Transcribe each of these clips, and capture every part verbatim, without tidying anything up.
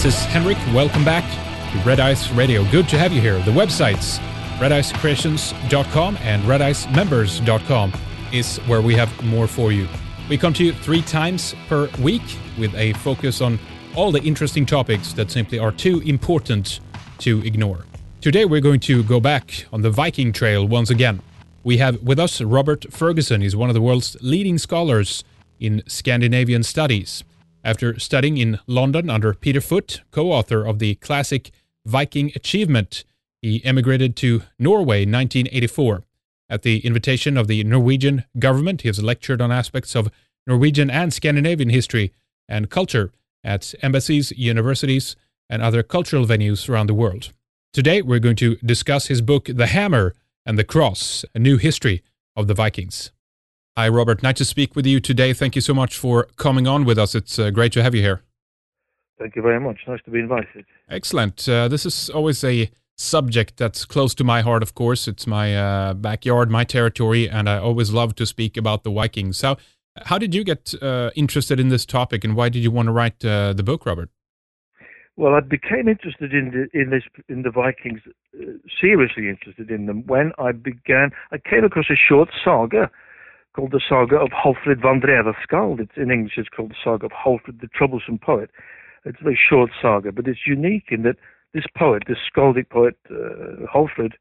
This is Henrik. Welcome back to Red Ice Radio. Good to have you here. The websites red ice creations dot com and red ice members dot com is where we have more for you. We come to you three times per week with a focus on all the interesting topics that simply are too important to ignore. Today we're going to go back on the Viking Trail once again. We have with us Robert Ferguson. He's one of the world's leading scholars in Scandinavian studies. After studying in London under Peter Foot, co-author of the classic Viking Achievement, he emigrated to Norway in nineteen eighty-four. At the invitation of the Norwegian government, he has lectured on aspects of Norwegian and Scandinavian history and culture at embassies, universities, and other cultural venues around the world. Today, we're going to discuss his book, The Hammer and the Cross, A New History of the Vikings. Hi, Robert. Nice to speak with you today. Thank you so much for coming on with us. It's uh, great to have you here. Thank you very much. Nice to be invited. Excellent. Uh, this is always a subject that's close to my heart, of course. It's my uh, backyard, my territory, and I always love to speak about the Vikings. So, how did you get uh, interested in this topic, and why did you want to write uh, the book, Robert? Well, I became interested in the, in this in the Vikings, uh, seriously interested in them when I began. I came across a short saga called the Saga of Halfred van Dreveskald. It's in English. It's called the Saga of Halfred the Troublesome Poet. It's a very short saga, but it's unique in that this poet, this skaldic poet, uh, Halfred,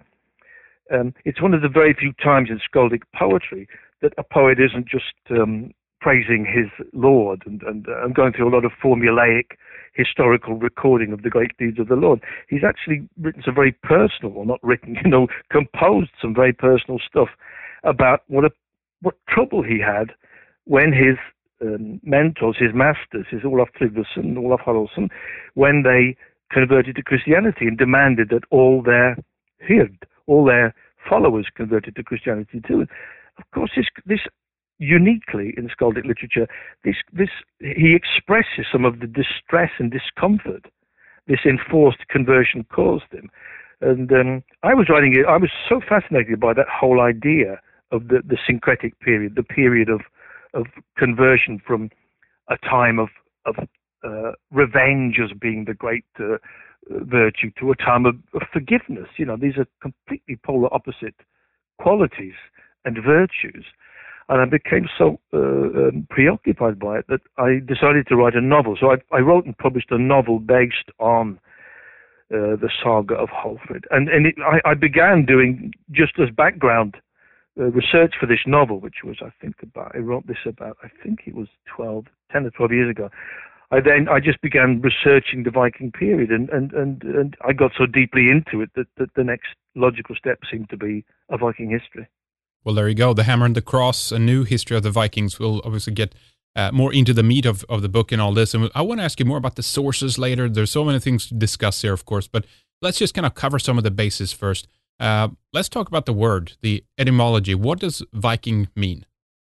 um, it's one of the very few times in skaldic poetry that a poet isn't just um, praising his lord and, and, uh, and going through a lot of formulaic historical recording of the great deeds of the Lord. He's actually written some very personal, or not written, you know, composed some very personal stuff about what a, what trouble he had when his um, mentors, his masters, his Olaf Tryggvason, Olaf Haraldsson, when they converted to Christianity and demanded that all their hird, all their followers converted to Christianity too. Of course, this, this uniquely in skaldic literature, this, this, he expresses some of the distress and discomfort this enforced conversion caused him. And um, I was writing it, I was so fascinated by that whole idea of the, the syncretic period, the period of, of conversion from a time of, of uh, revenge as being the great uh, virtue to a time of, of forgiveness. You know, these are completely polar opposite qualities and virtues. And I became so uh, um, preoccupied by it that I decided to write a novel. So I, I wrote and published a novel based on uh, the saga of Halfred. And, and it, I, I began doing, just as background uh, research for this novel, which was, I think, about, I wrote this about, I think it was twelve, ten or twelve years ago. I then, I just began researching the Viking period, and, and, and, and I got so deeply into it that, that the next logical step seemed to be a Viking history. Well, there you go. The Hammer and the Cross, A New History of the Vikings. We'll obviously get uh, more into the meat of, of the book and all this. And I want to ask you more about the sources later. There's so many things to discuss here, of course, but let's just kind of cover some of the bases first. Uh, let's talk about the word, the etymology. What does Viking mean?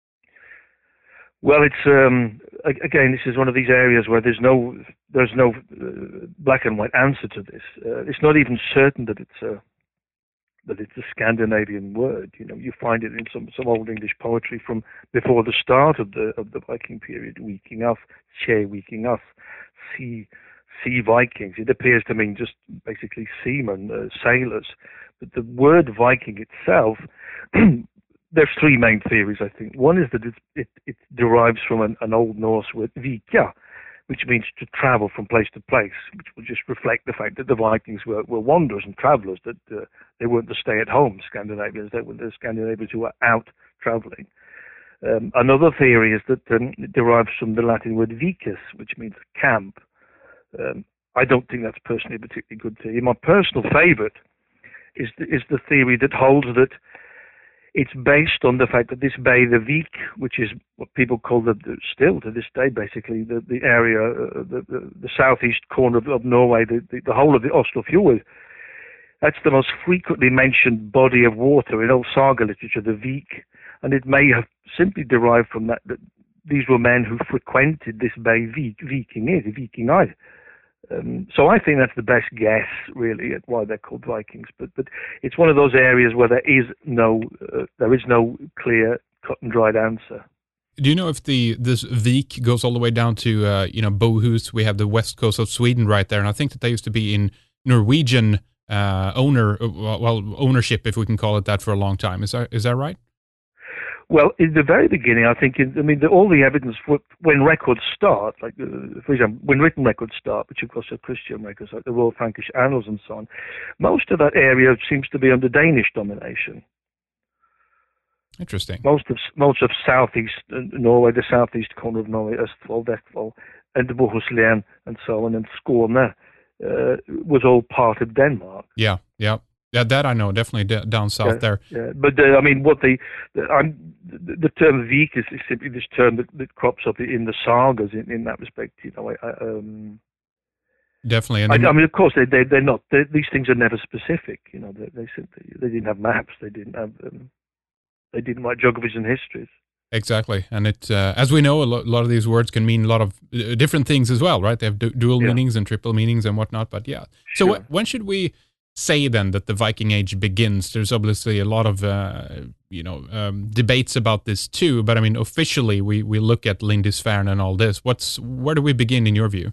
Well, it's um, again, this is one of these areas where there's no there's no uh, black and white answer to this. Uh, it's not even certain that it's a that it's a Scandinavian word. You know, you find it in some, some old English poetry from before the start of the of the Viking period. Vikingas, che Vikingas, sea sea Vikings. It appears to mean just basically seamen, uh, sailors. But the word Viking itself, there's three main theories, I think. One is that it it, it derives from an, an Old Norse word vika, which means to travel from place to place, which will just reflect the fact that the Vikings were, were wanderers and travelers, that uh, they weren't the stay-at-home Scandinavians, they were the Scandinavians who were out traveling. Um, another theory is that um, it derives from the Latin word vicus, which means camp. Um, I don't think that's personally a particularly good theory. My personal favorite is the, is the theory that holds that it's based on the fact that this bay, the Vik, which is what people call the, the still to this day, basically the the area, uh, the, the the southeast corner of, of Norway, the, the the whole of the Oslofjord. That's the most frequently mentioned body of water in old saga literature, the Vik, and it may have simply derived from that that these were men who frequented this bay, Vik, Viking, Vikingar. Um, so I think that's the best guess, really, at why they're called Vikings. But but it's one of those areas where there is no uh, there is no clear cut and dried answer. Do you know if the this Vik goes all the way down to uh, you know Bohus? We have the west coast of Sweden right there, and I think that they used to be in Norwegian uh, owner well ownership, if we can call it that, for a long time. Is that is that right? Well, in the very beginning, I think, in, I mean, the, all the evidence for, when records start, like, uh, for example, when written records start, which of course are Christian records, like the Royal Frankish Annals and so on, most of that area seems to be under Danish domination. Interesting. Most of most of southeast uh, Norway, the southeast corner of Norway, Østfold, Vestfold, and the Bohuslän and so on, and Skåne, uh, was all part of Denmark. Yeah, yeah. That, that I know, definitely d- down south yeah, there. Yeah, but uh, I mean, what the the, I'm, the, the term Vik is, is simply this term that, that crops up in the sagas in, in that respect. You know, I, I, um, definitely. And I, I mean, of course, they they they're not. They're, these things are never specific. You know, they they simply they didn't have maps. They didn't have um, they didn't write geographies and histories. Exactly, and it uh, as we know, a lo- lot of these words can mean a lot of uh, different things as well, right? They have du- dual yeah. meanings and triple meanings and whatnot. But yeah, so sure. w- when should we say then that the Viking Age begins? There's obviously a lot of uh, you know um, debates about this too, but I mean officially we, we look at Lindisfarne and all this. What's where do we begin in your view?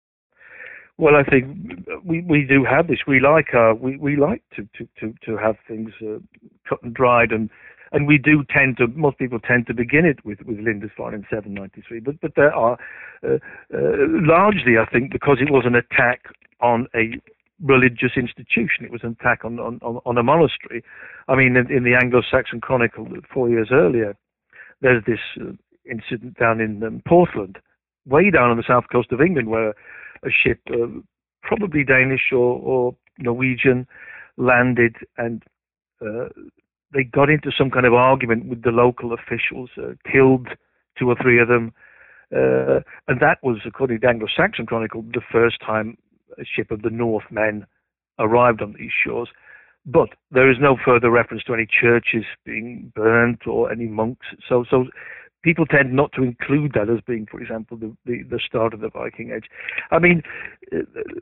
Well, I think we, we do have this. We like uh, we, we like to to, to, to have things uh, cut and dried, and and we do tend to. Most people tend to begin it with, with Lindisfarne in seven ninety-three, but but there are uh, uh, largely, I think, because it was an attack on a religious institution. It was an attack on, on, on a monastery. I mean, in, in the Anglo-Saxon Chronicle four years earlier, there's this uh, incident down in um, Portland, way down on the south coast of England, where a ship, uh, probably Danish or, or Norwegian, landed, and uh, they got into some kind of argument with the local officials, uh, killed two or three of them, uh, and that was, according to the Anglo-Saxon Chronicle, the first time a ship of the Northmen arrived on these shores. But there is no further reference to any churches being burnt or any monks. So, so people tend not to include that as being, for example, the, the, the start of the Viking Age. I mean, uh,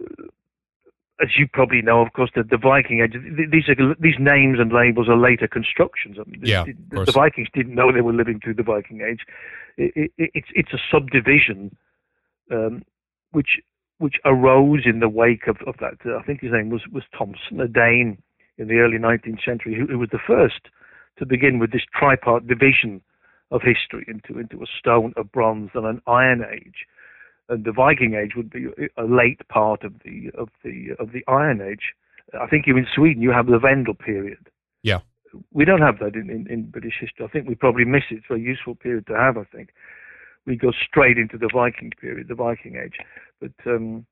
as you probably know, of course, the, the Viking Age, these are, these names and labels are later constructions. I mean, yeah, the, the Vikings didn't know they were living through the Viking Age. It, it, it's, it's a subdivision um, which which arose in the wake of, of that. Uh, I think his name was, was Thompson, a Dane in the early nineteenth century, who, who was the first to begin with this tripart division of history into, into a stone, a bronze, and an iron age. And the Viking Age would be a late part of the of the of the Iron Age. I think you in Sweden you have the Vendel period. Yeah, we don't have that in, in, in British history. I think we probably miss it. It's a very useful period to have. I think we go straight into the Viking period, the Viking Age. But um,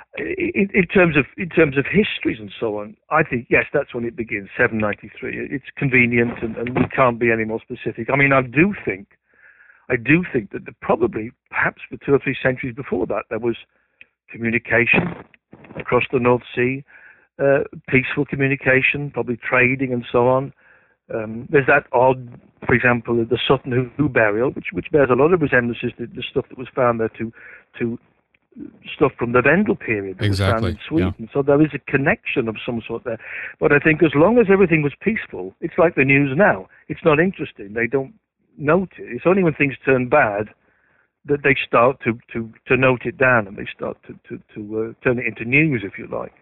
in, in terms of in terms of histories and so on, I think yes, that's when it begins, seven ninety-three. It's convenient, and, and we can't be any more specific. I mean, I do think, I do think that the, probably, perhaps for two or three centuries before that, there was communication across the North Sea, uh, peaceful communication, probably trading and so on. Um, there's that odd, for example, the Sutton Hoo burial, which which bears a lot of resemblances to the stuff that was found there to to stuff from the Vendel period that exactly. was found in Sweden. Yeah. So there is a connection of some sort there. But I think as long as everything was peaceful, it's like the news now. It's not interesting. They don't note it. It's only when things turn bad that they start to, to, to note it down, and they start to, to, to uh, turn it into news, if you like.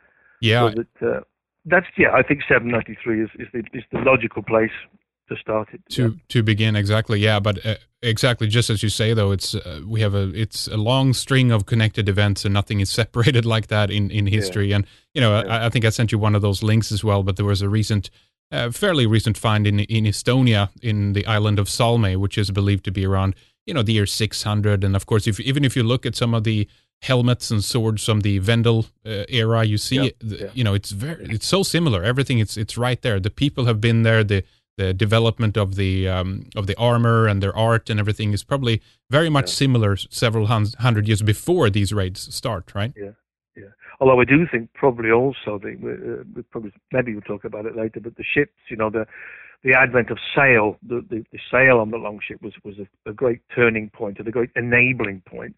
Yeah. So that, uh, that's, yeah, I think seven ninety-three is, is, the, is the logical place to start it. To yeah. to begin, exactly, yeah, but uh, exactly, just as you say, though, it's uh, we have a it's a long string of connected events, and nothing is separated like that in, in history. Yeah. And you know, yeah. I, I think I sent you one of those links as well. But there was a recent, uh, fairly recent find in in Estonia, in the island of Salme, which is believed to be around you know the year six hundred. And of course, if even if you look at some of the helmets and swords from the Vendel uh, era, you see, yeah. The, Yeah. you know, it's very it's so similar. Everything it's it's right there. The people have been there. The The development of the um, of the armor and their art and everything is probably very much yeah. similar several hun- hundred years before these raids start, right? Yeah, yeah. Although I do think probably also the uh, we probably maybe we'll talk about it later, but the ships, you know, the the advent of sail, the the, the sail on the longship was was a, a great turning point, and a great enabling point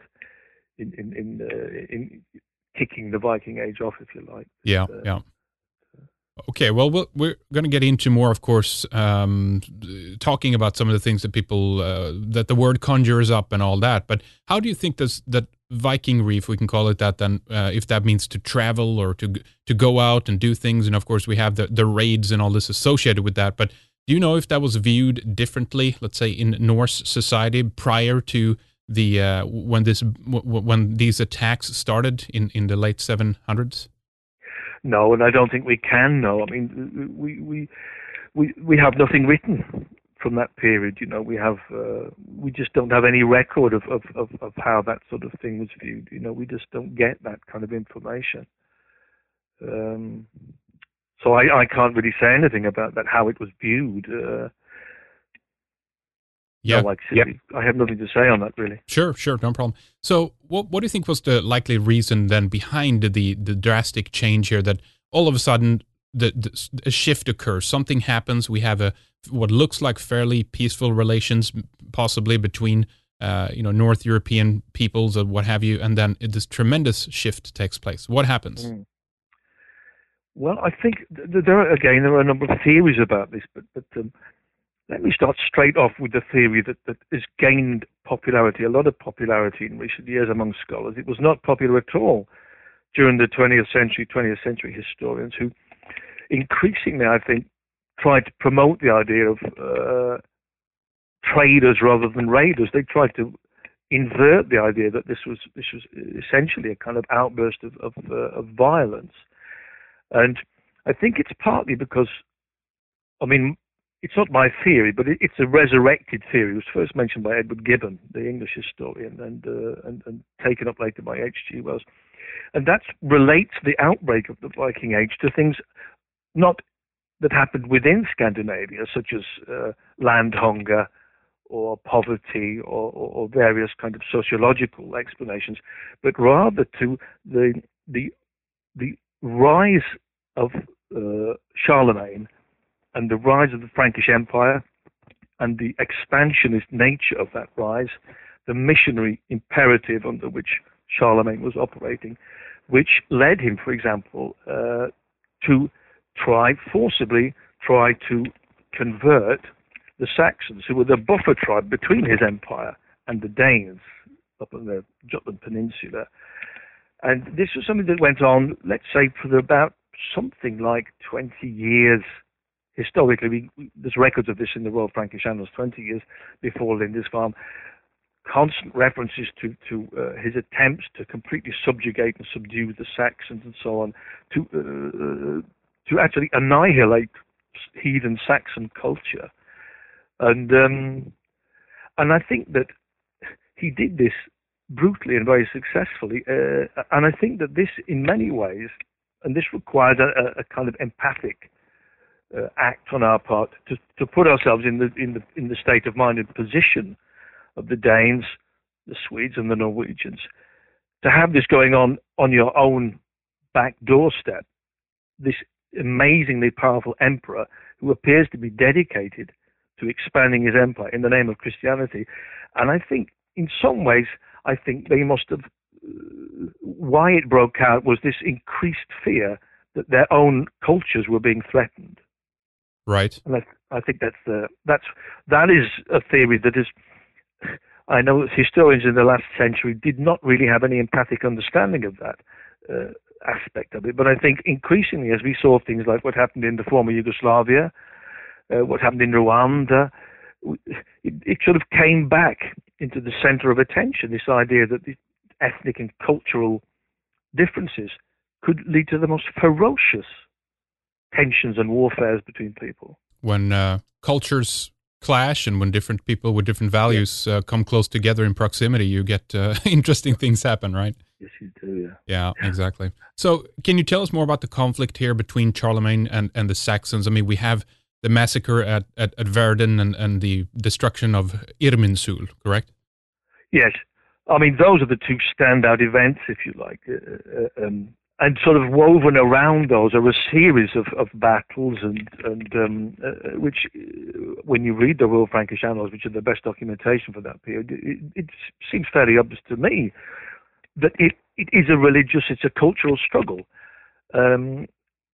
in in in, uh, in kicking the Viking Age off, if you like. Yeah, uh, yeah. Okay, well, we'll we're going to get into more, of course, um, talking about some of the things that people, uh, that the word conjures up and all that. But how do you think this, that Viking Reef, we can call it that then, uh, if that means to travel or to to go out and do things? And of course, we have the, the raids and all this associated with that. But do you know if that was viewed differently, let's say, in Norse society prior to the uh, when this when these attacks started in, in the late seven hundreds? No, and I don't think we can know. I mean, we we we we have nothing written from that period. You know, we have uh, we just don't have any record of, of, of, of how that sort of thing was viewed. You know, we just don't get that kind of information. Um, so I, I can't really say anything about that, how it was viewed. Uh, Yeah, no, like, yeah. I have nothing to say on that, really. Sure, sure, no problem. So what what do you think was the likely reason then behind the, the drastic change here, that all of a sudden the, the a shift occurs, something happens, we have a what looks like fairly peaceful relations possibly between uh, you know, North European peoples or what have you, and then this tremendous shift takes place. What happens? Mm. Well, I think th- there are, again, there are a number of theories about this, but, but um, let me start straight off with the theory that, that has gained popularity, a lot of popularity in recent years among scholars. It was not popular at all during the twentieth century, twentieth century historians who increasingly, I think, tried to promote the idea of uh, traders rather than raiders. They tried to invert the idea that this was this was essentially a kind of outburst of of, uh, of violence. And I think it's partly because, I mean, it's not my theory, but it, it's a resurrected theory. It was first mentioned by Edward Gibbon, the English historian, and, uh, and, and taken up later by H G Wells. And that relates the outbreak of the Viking Age to things not that happened within Scandinavia, such as uh, land hunger or poverty or, or, or various kind of sociological explanations, but rather to the the the rise of uh, Charlemagne and the rise of the Frankish Empire and the expansionist nature of that rise, the missionary imperative under which Charlemagne was operating, which led him, for example, uh, to try, forcibly try to convert the Saxons, who were the buffer tribe between his empire and the Danes up on the Jutland Peninsula. And this was something that went on, let's say, for about something like twenty years. Historically, we, we, there's records of this in the Royal Frankish Annals, twenty years before Lindisfarne. Constant references to, to uh, his attempts to completely subjugate and subdue the Saxons and so on, to uh, to actually annihilate heathen Saxon culture. And um, and I think that he did this brutally and very successfully. Uh, and I think that this, in many ways, and this requires a, a kind of empathic uh, act on our part to, to put ourselves in the in the in the state of mind and position of the Danes, the Swedes, and the Norwegians, to have this going on on your own back doorstep. This amazingly powerful emperor who appears to be dedicated to expanding his empire in the name of Christianity. And I think, in some ways, I think they must have, uh, why it broke out was this increased fear that their own cultures were being threatened. Right. And I, I think that's the, that's, that is a theory that is, I know historians in the last century did not really have any empathic understanding of that uh, aspect of it. But I think increasingly, as we saw things like what happened in the former Yugoslavia, uh, what happened in Rwanda, it, it sort of came back into the center of attention, this idea that the ethnic and cultural differences could lead to the most ferocious tensions and warfares between people. When uh, cultures clash and when different people with different values uh, come close together in proximity, you get uh, interesting things happen, right? Yes, you do, yeah. Yeah, exactly. So can you tell us more about the conflict here between Charlemagne and, and the Saxons? I mean, we have the massacre at, at, at Verden and, and the destruction of Irminsul, correct? Yes. I mean, those are the two standout events, if you like. Uh, um, and sort of woven around those are a series of, of battles, and, and um, uh, which, uh, when you read the Royal Frankish Annals, which are the best documentation for that period, it, it seems fairly obvious to me that it, it is a religious, it's a cultural struggle. Um,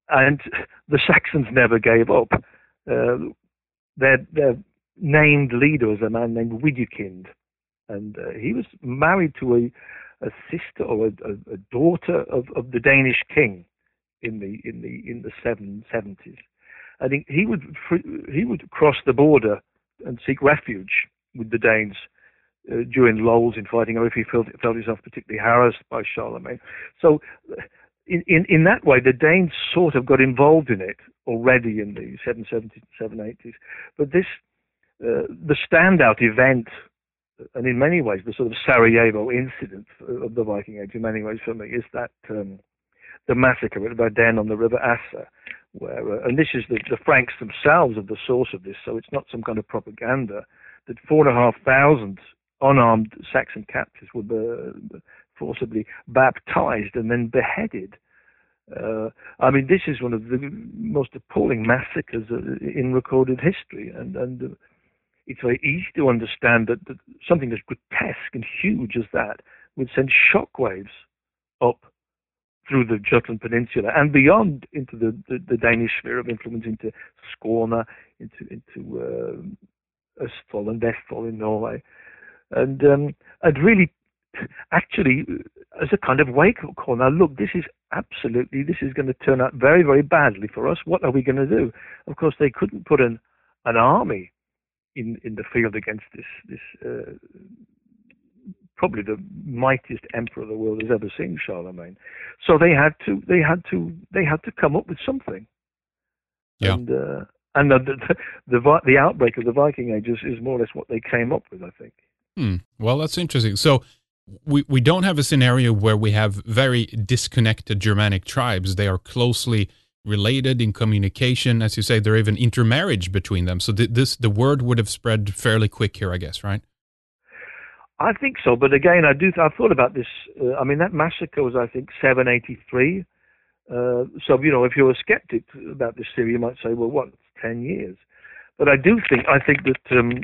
and the Saxons never gave up. Uh, their, their named leader was a man named Widukind, and uh, he was married to a, a sister or a, a, a daughter of, of the Danish king in the in the in the seven seventies. I think he would he would cross the border and seek refuge with the Danes uh, during lulls in fighting, or if he felt felt himself particularly harassed by Charlemagne. So, in, in in that way, the Danes sort of got involved in it already in the seven seventies, seven eighties. But this uh, the standout event, and in many ways the sort of Sarajevo incident of the Viking Age, in many ways for me, is that um, the massacre at Verden on the River Asse. Where, uh, and this is the, the Franks themselves are the source of this, so it's not some kind of propaganda, that four and a half thousand unarmed Saxon captives were uh, forcibly baptized and then beheaded. Uh, I mean, this is one of the most appalling massacres uh, in recorded history, and, and uh, it's very easy to understand that, that something as grotesque and huge as that would send shockwaves up through the Jutland Peninsula and beyond into the, the, the Danish sphere of influence, into Skåne, into into uh, Østfold and Vestfold in Norway, and um, and really, actually, as a kind of wake-up call. Now, look, this is absolutely this is going to turn out very, very badly for us. What are we going to do? Of course, they couldn't put an an army in in the field against this this. Uh, probably the mightiest emperor the world has ever seen, Charlemagne. So they had to, they had to, they had to come up with something. Yeah. And uh, and the the, the the outbreak of the Viking Age is, is more or less what they came up with, I think. Hmm. Well, that's interesting. So we we don't have a scenario where we have very disconnected Germanic tribes. They are closely related in communication, as you say. There are even intermarriage between them. So th- this the word would have spread fairly quick here, I guess, right? I think so, but again, I do. I've thought about this. Uh, I mean, that massacre was, I think, seven eighty-three. Uh, so, you know, if you're a skeptic about this theory, you might say, well, what, it's ten years? But I do think, I think that um,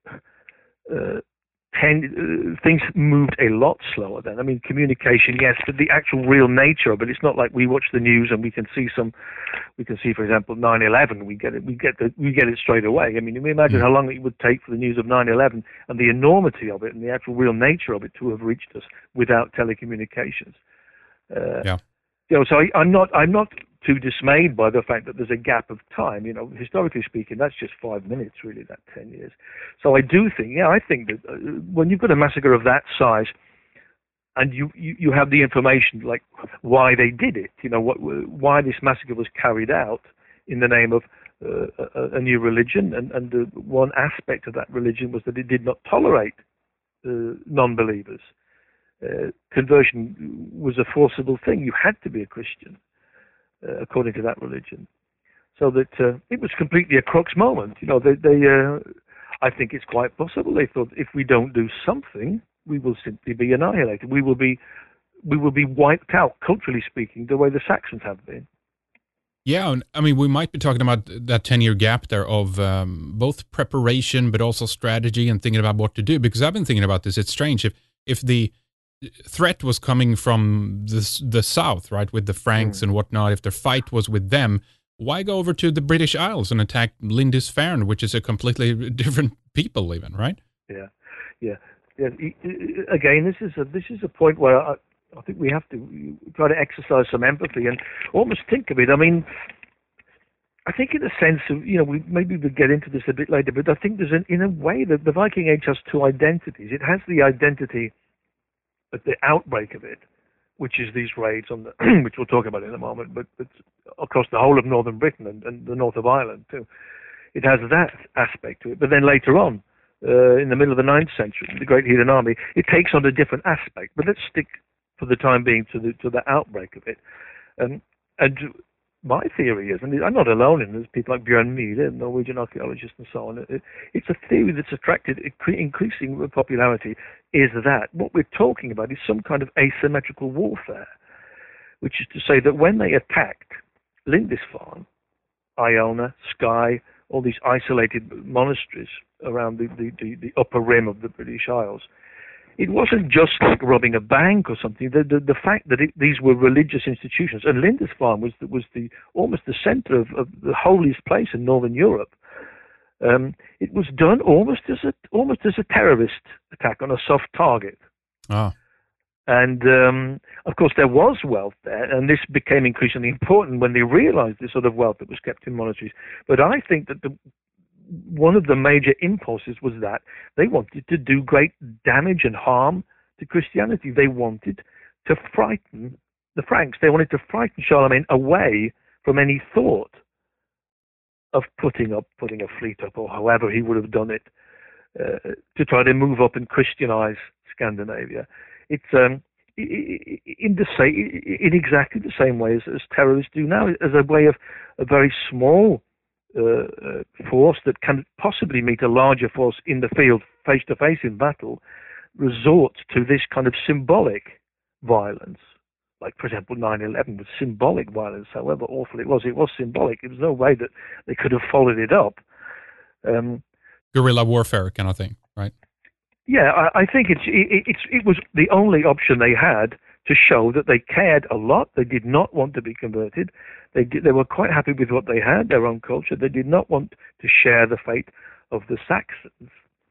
uh, ten, uh, things moved a lot slower then. I mean, communication, yes, but the actual real nature of it, it's not like we watch the news and we can see some, we can see, for example, nine eleven, we get it, we get the, we get it straight away. I mean, we imagine how long it would take for the news of nine eleven and the enormity of it and the actual real nature of it to have reached us without telecommunications. Uh, yeah. You know, so I, I'm not, I'm not too dismayed by the fact that there's a gap of time. You know, historically speaking, that's just five minutes, really, that ten years. So I do think, yeah, I think that uh, when you've got a massacre of that size, and you, you, you have the information, like why they did it, you know, what, why this massacre was carried out in the name of uh, a, a new religion, and, and the one aspect of that religion was that it did not tolerate uh, non-believers. Uh, conversion was a forcible thing. You had to be a Christian, uh, according to that religion. So that uh, it was completely a crux moment. You know, they, they uh, I think it's quite possible they thought, if we don't do something, we will simply be annihilated. We will be, we will be wiped out, culturally speaking, the way the Saxons have been. Yeah, I mean, we might be talking about that ten-year gap there of um, both preparation but also strategy and thinking about what to do. Because I've been thinking about this. It's strange if if the threat was coming from the, the south, right, with the Franks mm. and whatnot. If the fight was with them, why go over to the British Isles and attack Lindisfarne, which is a completely different people, even, right? Yeah, yeah, yeah. Again, this is a this is a point where I, I think we have to try to exercise some empathy and almost think of it. I mean, I think in a sense of, you know, we maybe we'll get into this a bit later, but I think there's an, in a way that the Viking Age has two identities. It has the identity at the outbreak of it, which is these raids on the, which we'll talk about in a moment, but, but across the whole of northern Britain and, and the north of Ireland too. It has that aspect to it. But then later on, uh, in the middle of the ninth century, the Great Heathen Army, it takes on a different aspect. But let's stick for the time being to the to the outbreak of it. Um, and my theory is, and I'm not alone in this, people like Bjørn Mile, Norwegian archaeologist and so on, it, it's a theory that's attracted increasing popularity, is that what we're talking about is some kind of asymmetrical warfare, which is to say that when they attacked Lindisfarne, Iona, Skye, all these isolated monasteries around the, the, the, the upper rim of the British Isles, it wasn't just like robbing a bank or something. The the, the fact that it, these were religious institutions, and Lindisfarne was was the almost the center of, of the holiest place in Northern Europe. Um, it was done almost as a almost as a terrorist attack on a soft target. Oh. And um, of course, there was wealth there, and this became increasingly important when they realized the sort of wealth that was kept in monasteries. But I think that the one of the major impulses was that they wanted to do great damage and harm to Christianity. They wanted to frighten the Franks. They wanted to frighten Charlemagne away from any thought of putting up, putting a fleet up, or however he would have done it, uh, to try to move up and Christianize Scandinavia. It's um, in the same, in exactly the same way as, as terrorists do now, as a way of a very small Uh, uh, force that can possibly meet a larger force in the field face to face in battle, resort to this kind of symbolic violence. Like, for example, nine eleven was symbolic violence, however awful it was. It was symbolic. There was no way that they could have followed it up. Um, Guerrilla warfare kind of thing, right? Yeah, I, I think it's it, it's it was the only option they had to show that they cared a lot. They did not want to be converted. They did, they were quite happy with what they had, their own culture. They did not want to share the fate of the Saxons.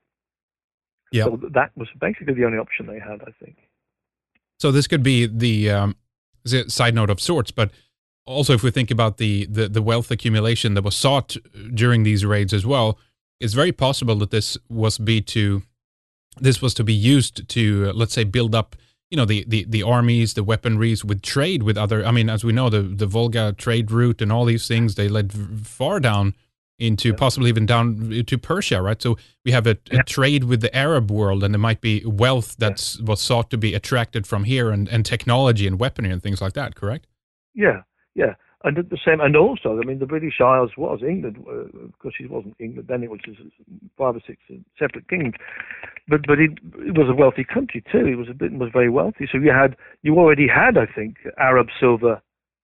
Yeah. So that was basically the only option they had, I think. So this could be the um, side note of sorts, but also if we think about the, the, the wealth accumulation that was sought during these raids as well, it's very possible that this was be to this was to be used to, uh, let's say, build up, you know, the, the, the armies, the weaponries, with trade with other, I mean, as we know, the, the Volga trade route and all these things, they led far down into yeah. possibly even down to Persia, right? So we have a, a yeah. trade with the Arab world, and there might be wealth that yeah. was sought to be attracted from here, and, and technology and weaponry and things like that, correct? Yeah, yeah. And the same, and also, I mean, the British Isles was England, uh, of course it wasn't England, then it was just five or six separate kingdoms. But but it, it was a wealthy country too. It was a bit was very wealthy. So you had you already had, I think, Arab silver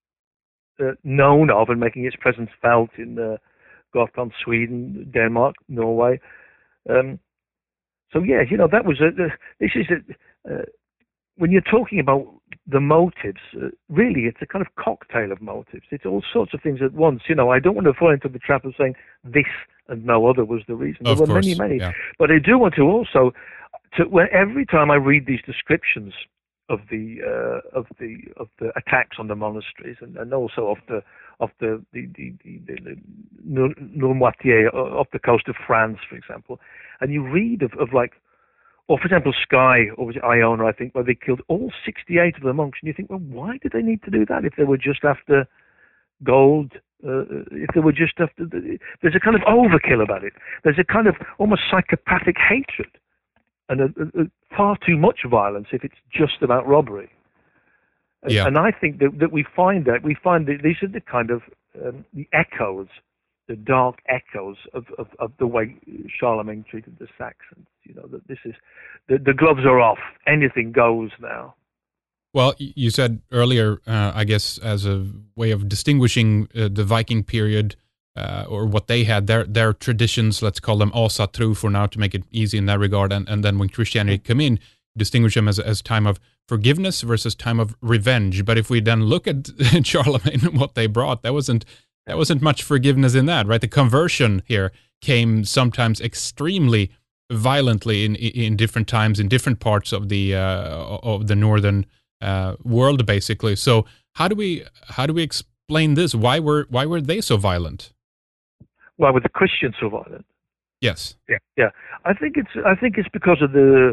uh, known of and making its presence felt in uh, Gotland, Sweden, Denmark, Norway. Um, so yeah, you know that was a, the, this is a, uh, when you're talking about the motives. Uh, really, it's a kind of cocktail of motives. It's all sorts of things at once. You know, I don't want to fall into the trap of saying this and no other was the reason. There of were course, many, many. Yeah. But I do want to also, to, when, every time I read these descriptions of the uh, of the of the attacks on the monasteries, and, and also of the of the the the, the, the, the Noirmoutier off the coast of France, for example, and you read of, of like, or for example, Skye, or was it Iona, I think, where they killed all sixty-eight of the monks, and you think, well, why did they need to do that if they were just after gold? Uh, if they were just after, the, there's a kind of overkill about it. There's a kind of almost psychopathic hatred, and a, a, a far too much violence if it's just about robbery. Yeah. And I think that, that we find that we find that these are the kind of um, the echoes, the dark echoes of, of, of the way Charlemagne treated the Saxons. You know, that this is the, the gloves are off. Anything goes now. Well, you said earlier, uh, I guess, as a way of distinguishing uh, the Viking period uh, or what they had, their their traditions, let's call them Asatru for now to make it easy in that regard, and, and then when Christianity come in, distinguish them as as time of forgiveness versus time of revenge. But if we then look at Charlemagne and what they brought, there wasn't there wasn't much forgiveness in that, right? The conversion here came sometimes extremely violently in in different times in different parts of the uh, of the northern uh, world, basically. So how do we how do we explain this? Why were why were they so violent? Why were the Christians so violent? Yes. Yeah. Yeah. I think it's I think it's because of the.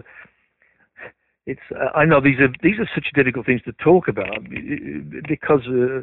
It's. Uh, I know these are these are such difficult things to talk about because uh,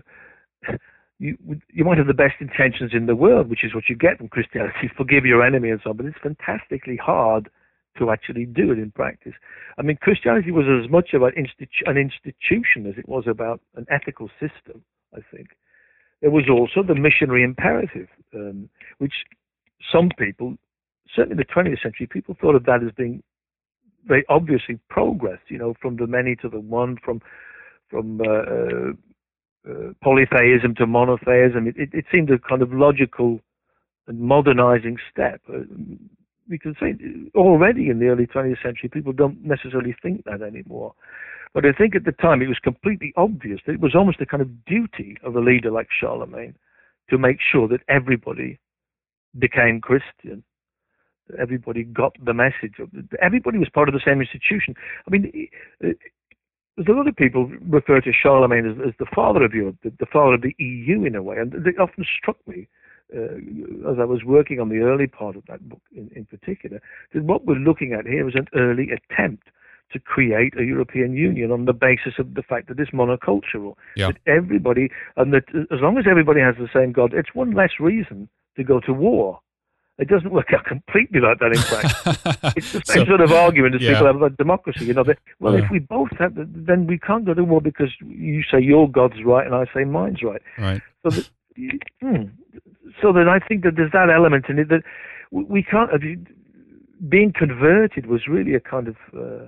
you you might have the best intentions in the world, which is what you get from Christianity, forgive your enemy and so on, but it's fantastically hard to actually do it in practice. I mean, Christianity was as much about institu- an institution as it was about an ethical system, I think. There was also the missionary imperative, um, which some people, certainly in the twentieth century, people thought of that as being very obviously progress, you know, from the many to the one, from from uh, uh, uh, polytheism to monotheism. It, it, it seemed a kind of logical and modernizing step. Uh, we can say already in the early twentieth century, people don't necessarily think that anymore. But I think at the time it was completely obvious that it was almost a kind of duty of a leader like Charlemagne to make sure that everybody became Christian. Everybody got the message. Everybody was part of the same institution. I mean, there's a lot of people refer to Charlemagne as, as the father of Europe, the, the father of the E U in a way, and it often struck me uh, as I was working on the early part of that book in, in particular, that what we're looking at here is an early attempt to create a European Union on the basis of the fact that it's monocultural. Yeah. That everybody, and that as long as everybody has the same God, it's one less reason to go to war. It doesn't work out completely like that in practice. It's the same so, sort of argument as yeah. people have about democracy. You know, that, well, yeah. if we both have, the, then we can't go to war because you say your God's right and I say mine's right. Right. So that, hmm, so that I think that there's that element in it that we can't. Being converted was really a kind of. Uh,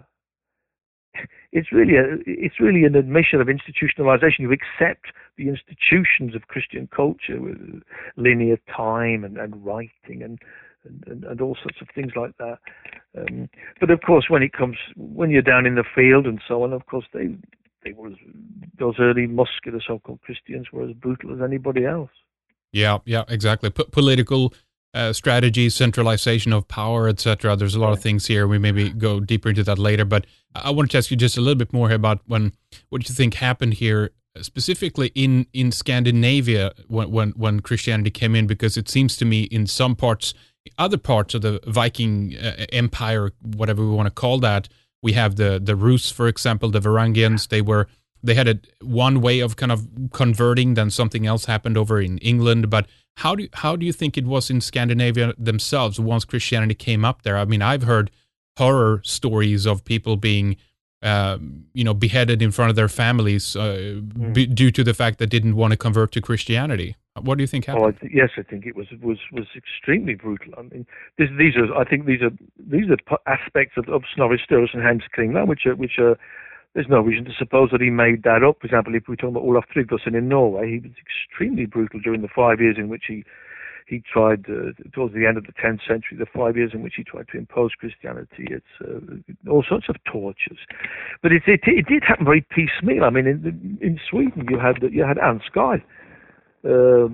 It's really a, it's really an admission of institutionalization. You accept the institutions of Christian culture with linear time and, and writing and, and, and all sorts of things like that. Um, but of course, when it comes, when you're down in the field and so on, of course, they they were those early muscular so-called Christians were as brutal as anybody else. Yeah, yeah, exactly. P- political uh, strategy, centralization of power, et cetera. There's a lot yeah. of things here. We maybe go deeper into that later, but I wanted to ask you just a little bit more about when what you think happened here, specifically in, in Scandinavia when, when when Christianity came in, because it seems to me in some parts, other parts of the Viking uh, Empire, whatever we want to call that, we have the the Rus, for example, the Varangians. They were they had a one way of kind of converting, then something else happened over in England. But how do how do you think it was in Scandinavia themselves once Christianity came up there? I mean, I've heard horror stories of people being, uh, you know, beheaded in front of their families uh, mm. b- due to the fact that they didn't want to convert to Christianity. What do you think happened? Oh, I th- yes, I think it was was was extremely brutal. I mean, this, these are I think these are these are aspects of, of Snorri Sturluson Heimskringla, which are which are. There's no reason to suppose that he made that up. For example, if we talk about Olaf Tryggvason in Norway, he was extremely brutal during the five years in which he. He tried, uh, towards the end of the tenth century, the five years in which he tried to impose Christianity. It's uh, all sorts of tortures, but it, it it did happen very piecemeal. I mean, in in Sweden, you had you had Ansgar, uh,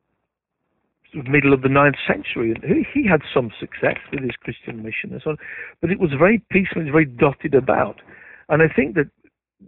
middle of the ninth century, and he, he had some success with his Christian mission and so on, but it was very piecemeal, it was very dotted about, and I think that.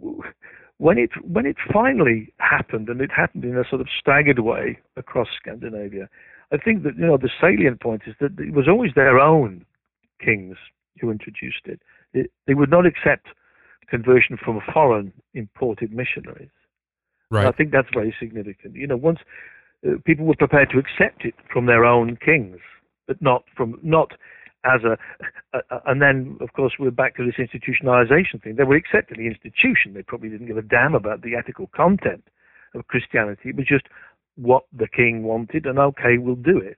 When it when it finally happened, and it happened in a sort of staggered way across Scandinavia, I think that, you know, the salient point is that it was always their own kings who introduced it. it they would not accept conversion from foreign imported missionaries. Right. And I think that's very significant. You know, once uh, people were prepared to accept it from their own kings, but not from not as a, a, a and then of course we're back to this institutionalization thing. They were accepting the institution. They probably didn't give a damn about the ethical content of Christianity. It was just what the king wanted, and okay, we'll do it.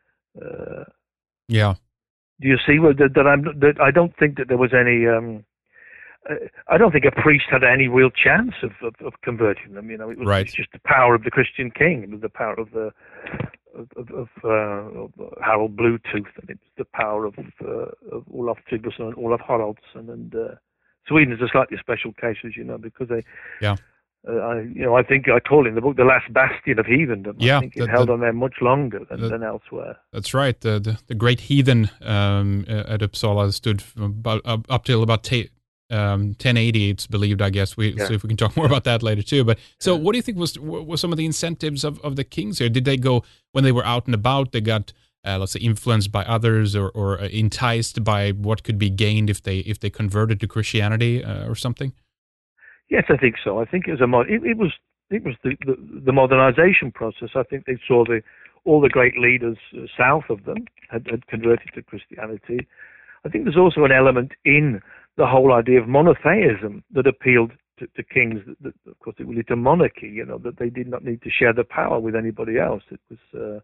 Uh, yeah. Do you see that, that I'm? That I don't think that there was any. Um, uh, I don't think a priest had any real chance of, of, of converting them. You know, it was, right. it was just the power of the Christian king. It was the power of the of, of, of, uh, of Harold Bluetooth, and it was the power of, uh, of Olaf Tryggvason and Olaf Haraldsson. And uh, Sweden is a slightly special case, as you know, because they. Yeah. Uh, I, you know, I think I call it in the book the last bastion of heathendom. Yeah, I think it the, held the, on there much longer than, the, than elsewhere. That's right. The the, the great heathen um, at Uppsala stood from about, up, up till about t- um, ten eighty. It's believed, I guess. We yeah. so if we can talk more about that later too. But so, yeah. what do you think was were some of the incentives of, of the kings here? Did they go when they were out and about? They got uh, let's say influenced by others or, or enticed by what could be gained if they if they converted to Christianity uh, or something? Yes, I think so. I think it was a mod- it, it was. It was the, the, the modernization process. I think they saw the all the great leaders uh, south of them had, had converted to Christianity. I think there's also an element in the whole idea of monotheism that appealed to, to kings. That, that, of course, it related to monarchy. You know, that they did not need to share the power with anybody else. It was uh,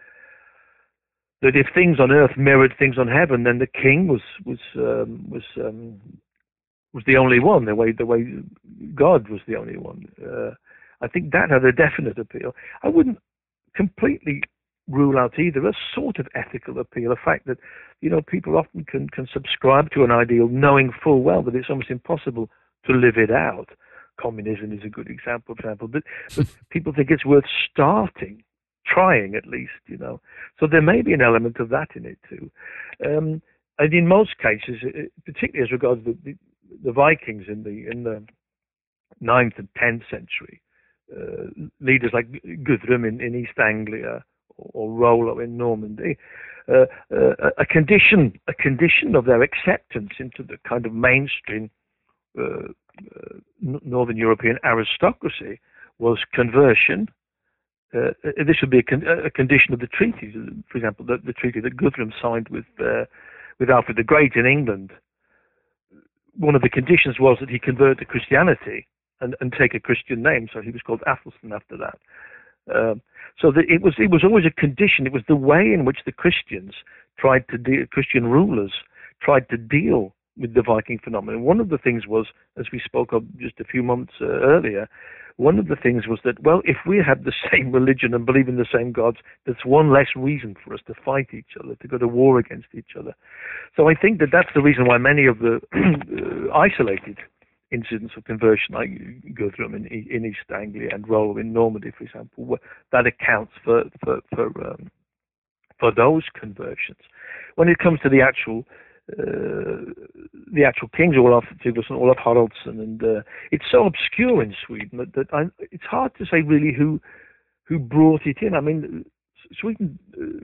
that if things on earth mirrored things on heaven, then the king was was um, was um, was the only one. The way the way God was the only one. Uh, I think that had a definite appeal. I wouldn't completely rule out either a sort of ethical appeal, the fact that, you know, people often can, can subscribe to an ideal knowing full well that it's almost impossible to live it out. Communism is a good example, for example, but, but people think it's worth starting, trying at least, you know. So there may be an element of that in it too. Um, and in most cases, particularly as regards the, the, the Vikings in the in the ninth and tenth century, uh, leaders like Guthrum in, in East Anglia or Rollo in Normandy, uh, uh, a condition a condition of their acceptance into the kind of mainstream uh, uh, Northern European aristocracy was conversion. Uh, this would be a, con a condition of the treaties. For example, the, the treaty that Guthrum signed with uh, with Alfred the Great in England. One of the conditions was that he convert to Christianity and, and take a Christian name. So he was called Athelstan after that. Um, so the, it was it was always a condition. It was the way in which the Christians tried to deal, Christian rulers tried to deal with the Viking phenomenon. One of the things was, as we spoke of just a few months uh, earlier, one of the things was that, well, if we had the same religion and believe in the same gods, that's one less reason for us to fight each other, to go to war against each other. So I think that that's the reason why many of the uh, isolated incidents of conversion, like Guthrum in, in East Anglia and Rollo in Normandy, for example, that accounts for for for, um, for those conversions. When it comes to the actual uh, the actual kings, Olaf Tryggvason, Olaf Haraldsson, and uh, it's so obscure in Sweden that, that I, it's hard to say really who who brought it in. I mean, Sweden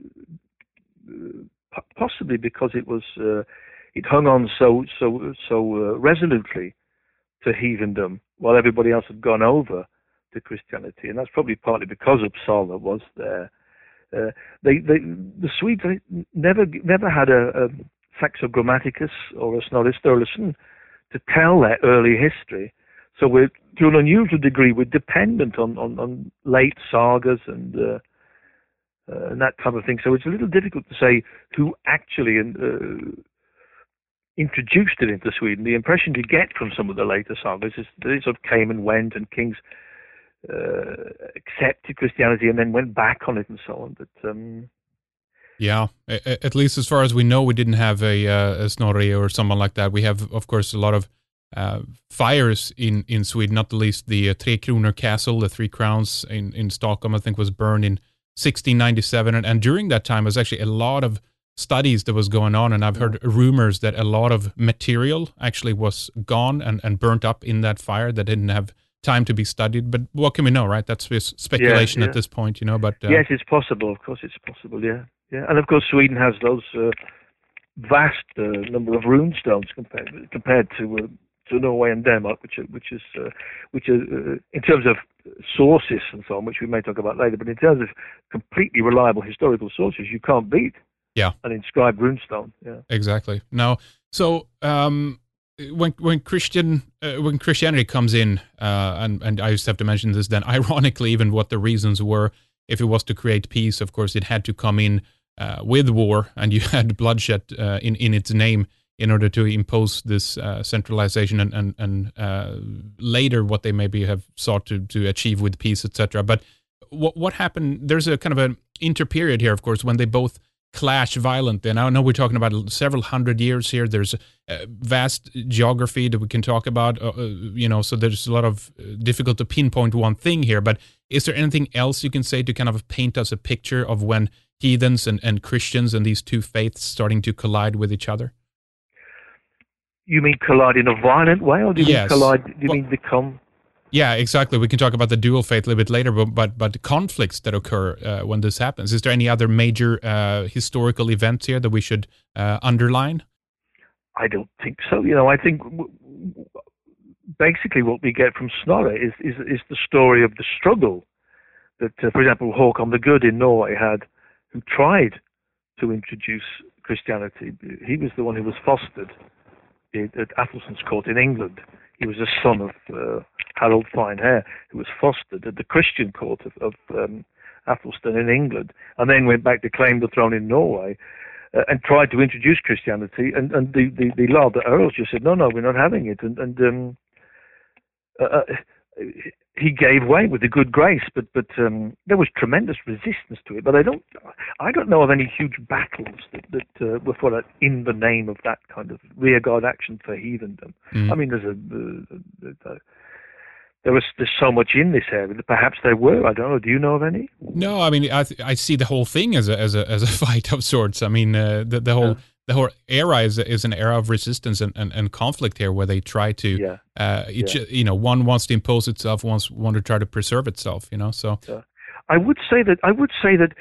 uh, possibly because it was uh, it hung on so so so uh, resolutely to heathendom, while everybody else had gone over to Christianity, and that's probably partly because Uppsala was there. Uh, they, they, the Swedes never, never had a, a Saxo Grammaticus or a Snorri Sturluson to tell their early history. So we're, to an unusual degree, we're dependent on, on, on late sagas and, uh, uh, and that type of thing. So it's a little difficult to say who actually uh, introduced it into Sweden. The impression you get from some of the later sagas is that it sort of came and went, and kings uh, accepted Christianity and then went back on it and so on. But um, yeah, at least as far as we know, we didn't have a, uh, a Snorri or someone like that. We have, of course, a lot of uh, fires in, in Sweden, not the least the uh, Tre Kronor Castle, the Three Crowns in, in Stockholm, I think was burned in sixteen ninety-seven. And, and during that time, was actually a lot of studies that was going on, and I've heard rumors that a lot of material actually was gone and, and burnt up in that fire that didn't have time to be studied. But what can we know, right? That's just speculation yeah, yeah. at this point, you know. But uh, yes, it's possible. Of course, it's possible. Yeah, yeah. And of course, Sweden has those uh, vast uh, number of rune stones compared compared to uh, to Norway and Denmark, which are, which is uh, which are uh, in terms of sources and so on, which we may talk about later. But in terms of completely reliable historical sources, you can't beat. Yeah, an inscribed runestone. Yeah, exactly. Now, so um, when when Christian uh, when Christianity comes in, uh, and and I just have to mention this, then ironically, even what the reasons were, if it was to create peace, of course, it had to come in uh, with war, and you had bloodshed uh, in in its name in order to impose this uh, centralization, and and and uh, later what they maybe have sought to to achieve with peace, et cetera. But what what happened? There's a kind of an interperiod here, of course, when they both clash violently. And I know we're talking about several hundred years here. There's a vast geography that we can talk about, uh, you know, so there's a lot of uh, difficult to pinpoint one thing here. But is there anything else you can say to kind of paint us a picture of when heathens and, and Christians and these two faiths starting to collide with each other? You mean collide in a violent way, or do you yes. mean collide, do you well, mean become... Yeah, exactly. We can talk about the dual faith a little bit later, but but, but the conflicts that occur uh, when this happens. Is there any other major uh, historical events here that we should uh, underline? I don't think so. You know, I think w w basically what we get from Snorri is, is, is the story of the struggle that, uh, for example, Håkon the Good in Norway had, who tried to introduce Christianity. He was the one who was fostered at Athelstan's court in England. He was a son of uh, Harold Finehair, who was fostered at the Christian court of, of um, Athelstan in England, and then went back to claim the throne in Norway, uh, and tried to introduce Christianity. And, and the, the, the Lord, the earls, just said, no, no, we're not having it. And, and um, uh, he gave way with a good grace, but but um, there was tremendous resistance to it. But I don't I don't know of any huge battles that that uh, were fought in the name of that kind of rearguard action for heathendom. Mm. I mean, there's a, a, a, a there was there's so much in this area that perhaps there were. I don't know. Do you know of any? No, I mean, I th- I see the whole thing as a as a as a fight of sorts. I mean, uh, the the whole. Yeah. The whole era is is an era of resistance and, and, and conflict here, where they try to, yeah. uh, each, yeah. you know, one wants to impose itself, wants one to try to preserve itself, you know. So yeah. I would say that I would say that,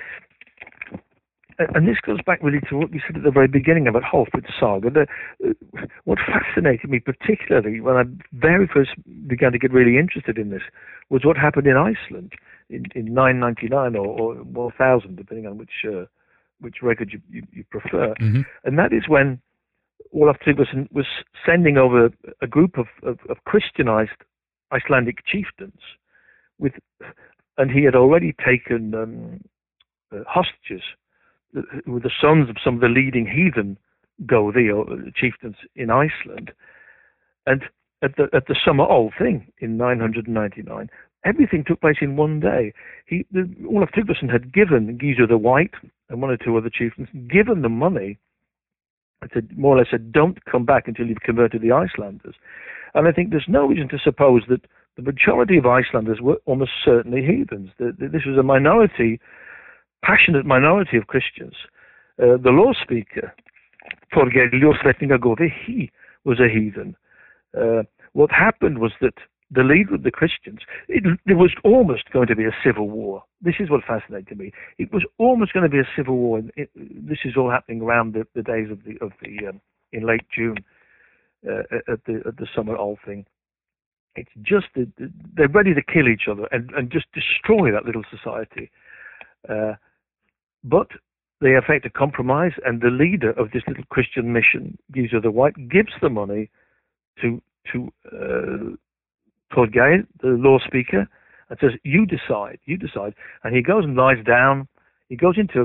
and this goes back really to what we said at the very beginning about Hallfrid Saga. The, uh, what fascinated me particularly when I very first began to get really interested in this was what happened in Iceland in, in nine ninety-nine or, or one thousand, depending on which. Uh, which record you, you, you prefer. Mm-hmm. And that is when Olaf Tryggvason was sending over a group of, of, of Christianized Icelandic chieftains, with, and he had already taken um, uh, hostages who were the sons of some of the leading heathen Goði, or chieftains in Iceland. And at the at the Summer Old thing in nine ninety-nine, everything took place in one day. He, the, Olaf Tryggvason had given Gizur the White and one or two other chieftains, given them money, and said, more or less said, don't come back until you've converted the Icelanders. And I think there's no reason to suppose that the majority of Icelanders were almost certainly heathens. The, the, this was a minority, passionate minority of Christians. Uh, the law speaker, Thorgeir Ljósvetningar Goði, he was a heathen. Uh, what happened was that the leader of the Christians, it, there was almost going to be a civil war. This is what fascinated me. It was almost going to be a civil war. It, this is all happening around the, the days of the of the um, in late June uh, at the at the Summer Old thing. It's just that they're ready to kill each other and, and just destroy that little society. Uh, but they effect a compromise, and the leader of this little Christian mission, Gizur the White, gives the money to to. Uh, Thorgeir, the law speaker, and says, you decide, you decide. And he goes and lies down. He goes into,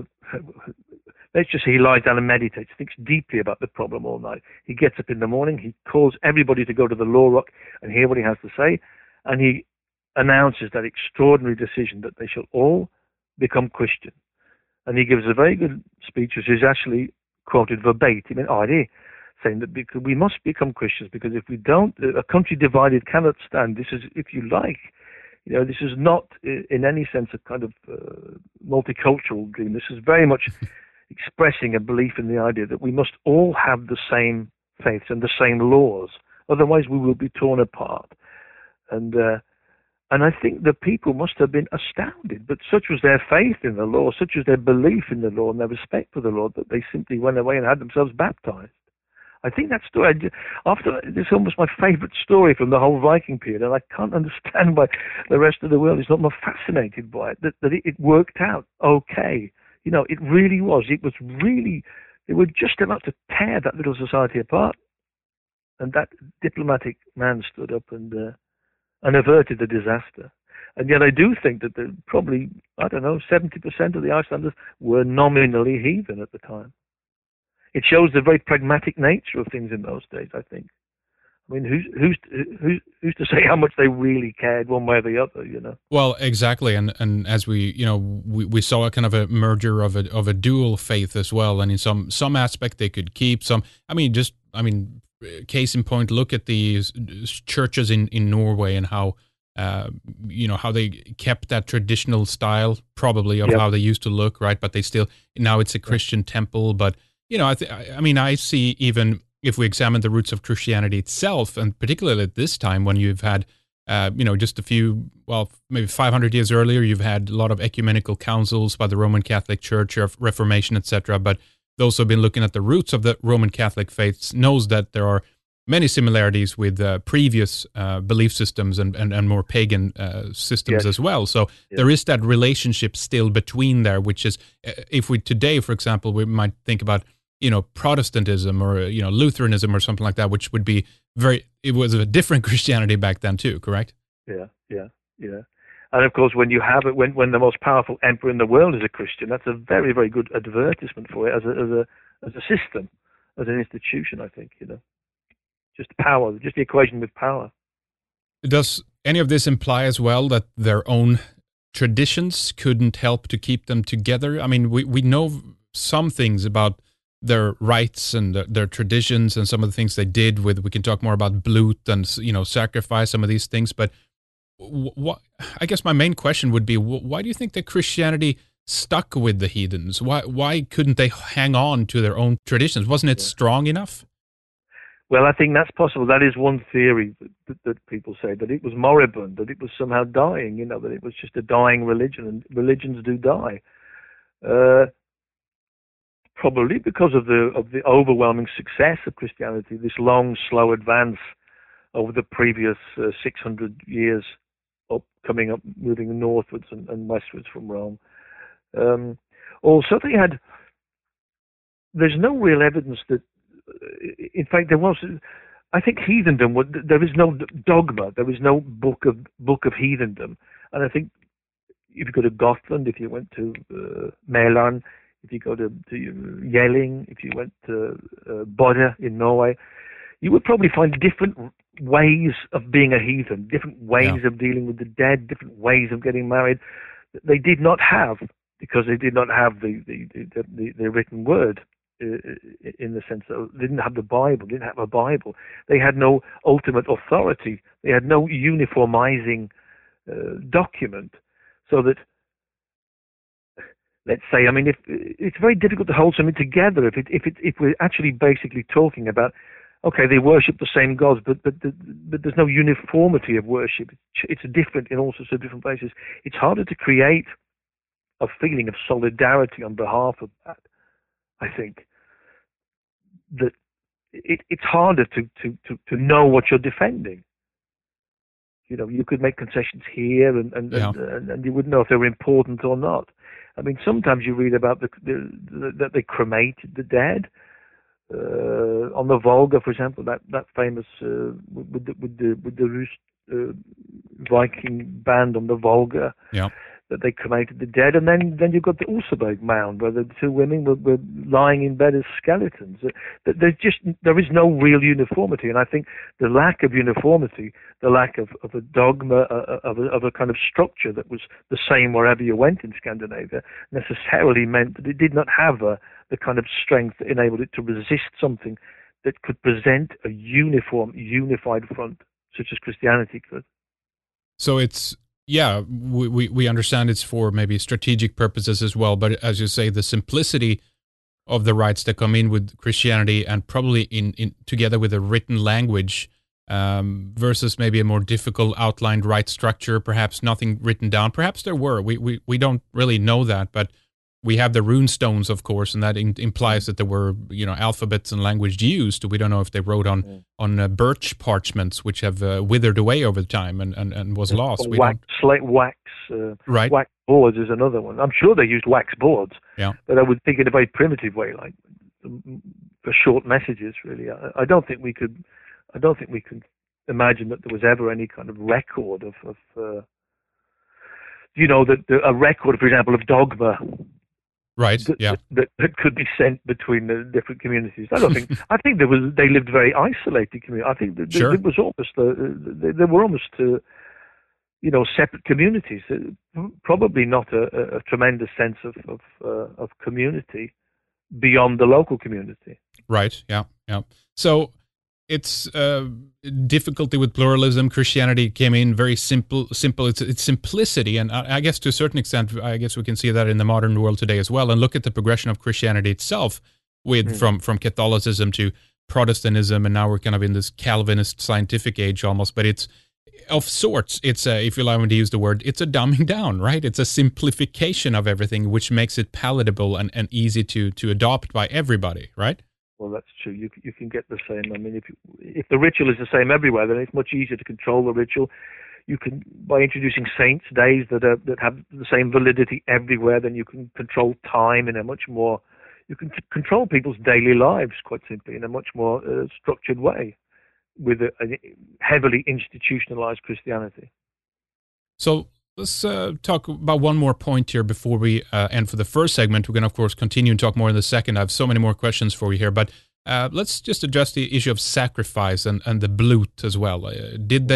let's just say he lies down and meditates, thinks deeply about the problem all night. He gets up in the morning. He calls everybody to go to the Law Rock and hear what he has to say. And he announces that extraordinary decision that they shall all become Christian. And he gives a very good speech, which is actually quoted verbatim in R D, saying that because we must become Christians, because if we don't, a country divided cannot stand. This is, if you like, you know, this is not in any sense a kind of uh, multicultural dream. This is very much expressing a belief in the idea that we must all have the same faiths and the same laws. Otherwise, we will be torn apart. And uh, and I think the people must have been astounded. But such was their faith in the law, such was their belief in the law and their respect for the law, that they simply went away and had themselves baptized. I think that story, after it's almost my favorite story from the whole Viking period, and I can't understand why the rest of the world is not more fascinated by it, that, that it, it worked out okay. You know, it really was. It was really, they were just about to tear that little society apart. And that diplomatic man stood up and uh, and averted the disaster. And yet I do think that the, probably, I don't know, seventy percent of the Icelanders were nominally heathen at the time. It shows the very pragmatic nature of things in those days, I think. I mean, who's who's who's who's to say how much they really cared one way or the other, you know? Well, exactly, and and as we you know we, we saw a kind of a merger of a of a dual faith as well, and in some some aspect they could keep some. I mean, just I mean, case in point, look at the churches in in Norway and how. Uh, you know, how they kept that traditional style, probably, of yep. how they used to look, right? But they still, now it's a Christian yep. temple. But, you know, I, th- I mean, I see, even if we examine the roots of Christianity itself, and particularly at this time when you've had, uh, you know, just a few, well, maybe five hundred years earlier, you've had a lot of ecumenical councils by the Roman Catholic Church, Reformation, et cetera. But those who have been looking at the roots of the Roman Catholic faiths knows that there are many similarities with uh, previous uh, belief systems and, and, and more pagan uh, systems yes. as well. So yes. there is that relationship still between there, which is, if we today, for example, we might think about, you know, Protestantism or, you know, Lutheranism or something like that, which would be very, it was a different Christianity back then too, correct? Yeah, yeah, yeah. And of course, when you have it, when, when the most powerful emperor in the world is a Christian, that's a very, very good advertisement for it as a, as a, as a system, as an institution, I think, you know. Just power, just the equation with power. Does any of this imply as well that their own traditions couldn't help to keep them together? I mean, we, we know some things about their rites and their, their traditions and some of the things they did with, we can talk more about blut and, you know, sacrifice, some of these things. But what, I guess my main question would be, why do you think that Christianity stuck with the heathens? Why, why couldn't they hang on to their own traditions? Wasn't it strong enough? Well, I think that's possible. That is one theory that, that, that people say, that it was moribund, that it was somehow dying, you know, that it was just a dying religion, and religions do die. Uh, probably because of the of the overwhelming success of Christianity, this long, slow advance over the previous uh, six hundred years, up, coming up, moving northwards and, and westwards from Rome. Um, also, they had, there's no real evidence that, in fact, there was, I think heathendom, there is no dogma, there is no book of book of heathendom. And I think if you go to Gotland, if you went to uh, Mæland, if you go to, to Jelling, if you went to uh, Bodø in Norway, you would probably find different ways of being a heathen, different ways yeah. of dealing with the dead, different ways of getting married. They did not have, because they did not have the, the, the, the, the written word. In the sense that they didn't have the Bible, didn't have a Bible. They had no ultimate authority. They had no uniformizing uh, document. So that, let's say, I mean, if it's very difficult to hold something together if it, if it, if we're actually basically talking about, okay, they worship the same gods, but but, the, but there's no uniformity of worship. It's different in all sorts of different places. It's harder to create a feeling of solidarity on behalf of that. I think that it, it's harder to, to, to, to know what you're defending. You know, you could make concessions here, and and, yeah. and, and you wouldn't know if they were important or not. I mean, sometimes you read about the, the, the that they cremated the dead uh, on the Volga, for example. That that famous uh, with the with the with the Rus uh, Viking band on the Volga. Yeah. That they cremated the dead, and then, then you've got the Oseberg mound where the two women were, were lying in bed as skeletons. That there's just there is no real uniformity, and I think the lack of uniformity, the lack of, of a dogma, uh, of, a, of a kind of structure that was the same wherever you went in Scandinavia, necessarily meant that it did not have a, the kind of strength that enabled it to resist something that could present a uniform, unified front, such as Christianity could. So it's. Yeah, we, we we understand it's for maybe strategic purposes as well, but as you say, the simplicity of the rites that come in with Christianity and probably in, in together with a written language um, versus maybe a more difficult outlined rite structure, perhaps nothing written down. Perhaps there were. We, we, we don't really know that, but we have the rune stones, of course, and that in, implies that there were, you know, alphabets and language used. We don't know if they wrote on yeah. on uh, birch parchments, which have uh, withered away over time and, and, and was lost. Or we wax, slate wax, uh, right. wax boards is another one. I'm sure they used wax boards, yeah. but I would think in a very primitive way, like for short messages. Really, I, I don't think we could. I don't think we could imagine that there was ever any kind of record of, of uh, you know, that a record, for example, of dogma. Right. That, yeah. That, that could be sent between the different communities. I don't think. I think there was. They lived very isolated communities. I think that sure. there was almost. Uh, they, they were almost. Uh, you know, separate communities. Uh, probably not a, a, a tremendous sense of of, uh, of community beyond the local community. Right. Yeah. Yeah. So it's uh, difficulty with pluralism. Christianity came in very simple. Simple. It's it's simplicity, and I, I guess to a certain extent, I guess we can see that in the modern world today as well. And look at the progression of Christianity itself, with mm. from from Catholicism to Protestantism, and now we're kind of in this Calvinist scientific age almost. But it's of sorts. It's a, if you allow me to use the word, it's a dumbing down, right? It's a simplification of everything, which makes it palatable and, and easy to to adopt by everybody, right? Well, that's true. You you can get the same. I mean, if you, if the ritual is the same everywhere, then it's much easier to control the ritual. You can, by introducing saints' days that are, that have the same validity everywhere, then you can control time in a much more. You can t- control people's daily lives quite simply in a much more uh, structured way, with a, a heavily institutionalized Christianity. So let's uh, talk about one more point here before we uh, end for the first segment. We're going to, of course, continue and talk more in the second. I have so many more questions for you here, but uh, let's just address the issue of sacrifice and, and the blut as well. Uh, did they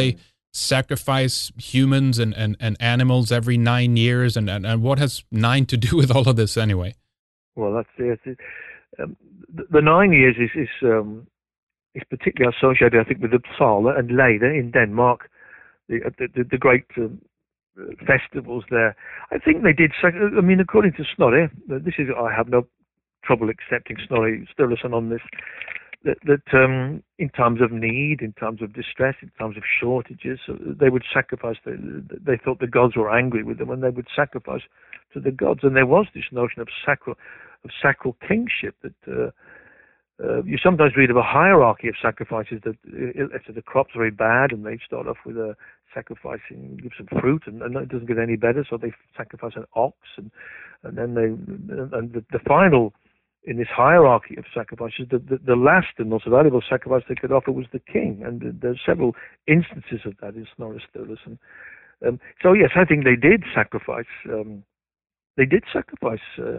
sacrifice humans and, and, and animals every nine years? And, and, and what has nine to do with all of this anyway? Well, that's it. Um, the, the nine years is is, um, is particularly associated, I think, with Uppsala and Leda in Denmark, the the, the great um, festivals there. I think they did. I mean, according to Snorri, this is I have no trouble accepting Snorri Sturluson on this. That, that um, in times of need, in times of distress, in times of shortages, they would sacrifice. The, they thought the gods were angry with them, and they would sacrifice to the gods. And there was this notion of sacral, of sacral kingship. That uh, uh, you sometimes read of a hierarchy of sacrifices. That uh, if the crops are very bad, and they start off with a sacrificing, give some fruit, and, and it doesn't get any better, so they sacrifice an ox, and and then they and the, the final. In this hierarchy of sacrifices, the, the, the last and most valuable sacrifice they could offer was the king, and uh, there's several instances of that in Snorri Sturluson. Um, so yes, I think they did sacrifice. Um, they did sacrifice uh,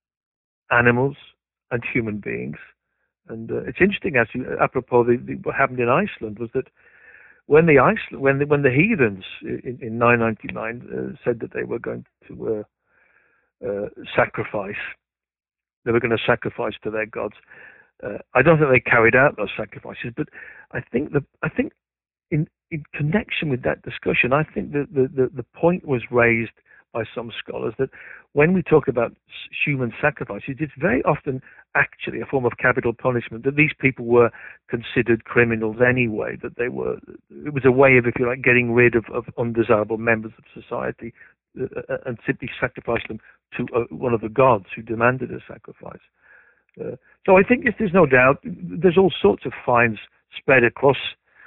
animals and human beings, and uh, it's interesting. Actually, apropos the, the, what happened in Iceland was that when the Iceland, when the, when the heathens in, in nine ninety-nine uh, said that they were going to uh, uh, sacrifice. They were going to sacrifice to their gods. Uh, I don't think they carried out those sacrifices, but I think the I think in in connection with that discussion, I think that the, the, the point was raised by some scholars that when we talk about human sacrifices, it's very often actually a form of capital punishment. That these people were considered criminals anyway. That they were. It was a way of, if you like, getting rid of, of undesirable members of society. Uh, and simply sacrifice them to uh, one of the gods who demanded a sacrifice. Uh, so I think if there's no doubt, there's all sorts of finds spread across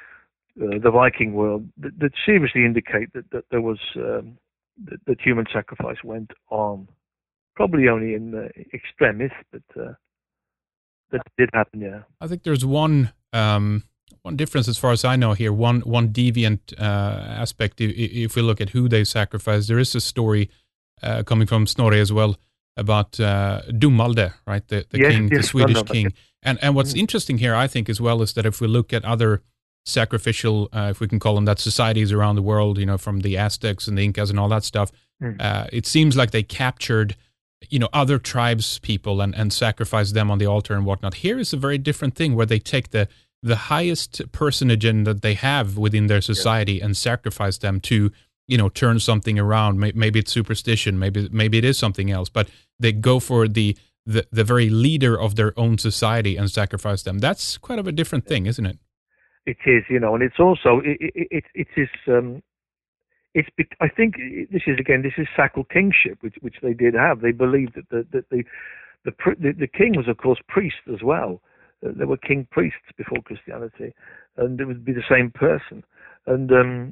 uh, the Viking world that, that seriously indicate that, that there was um, that, that human sacrifice went on. Probably only in uh, extremis, but uh, that did happen. Yeah, I think there's one. Um... One difference, as far as I know here, one one deviant uh, aspect, if, if we look at who they sacrifice, there is a story uh, coming from Snorri as well about uh, Dumalde, right, the, the yes, king, yes, the Swedish no, no, king. And and what's mm. interesting here, I think, as well, is that if we look at other sacrificial, uh, if we can call them that, societies around the world, you know, from the Aztecs and the Incas and all that stuff, mm. uh, it seems like they captured, you know, other tribes people and, and sacrificed them on the altar and whatnot. Here is a very different thing where they take the the highest personage that they have within their society yeah. and sacrifice them to, you know, turn something around. Maybe it's superstition, maybe maybe it is something else, but they go for the, the, the very leader of their own society and sacrifice them. That's quite of a different thing, isn't it? It is, you know, and it's also, it, it, it is, um, it's, I think this is, again, this is sacral kingship, which, which they did have. They believed that the, that the, the, the, the king was, of course, priest as well. Uh, there were king priests before Christianity, and it would be the same person. And um,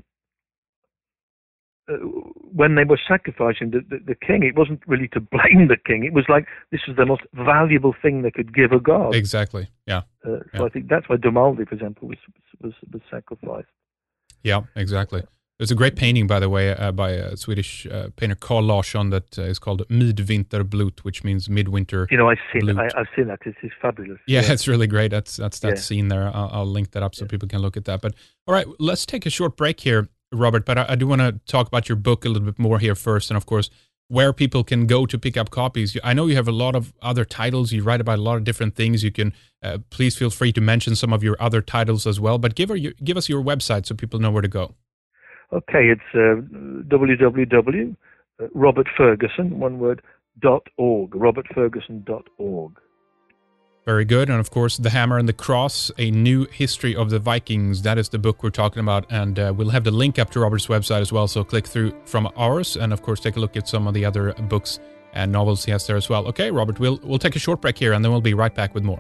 uh, when they were sacrificing the, the, the king, it wasn't really to blame the king. It was like this was the most valuable thing they could give a god. Exactly. Yeah. Uh, so yeah. I think that's why Dumalde, for example, was was, was sacrificed. Yeah, exactly. There's a great painting, by the way, uh, by a Swedish uh, painter, Carl Larsson, that uh, is called Midvinterblut, which means midwinter. You know, I've seen it. I, I've seen that. It's, it's fabulous. Yeah, yeah, it's really great. That's that's that yeah. scene there. I'll, I'll link that up so yeah. people can look at that. But all right, let's take a short break here, Robert. But I, I do want to talk about your book a little bit more here first, and of course, where people can go to pick up copies. I know you have a lot of other titles. You write about a lot of different things. You can uh, please feel free to mention some of your other titles as well. But give her your, give us your website so people know where to go. Okay, it's uh, w w w dot robert ferguson, one word, dot org, robert ferguson dot org. Very good. And of course, The Hammer and the Cross, A New History of the Vikings. That is the book we're talking about. And uh, we'll have the link up to Robert's website as well. So click through from ours. And of course, take a look at some of the other books and novels he has there as well. Okay, Robert, we'll, we'll take a short break here and then we'll be right back with more.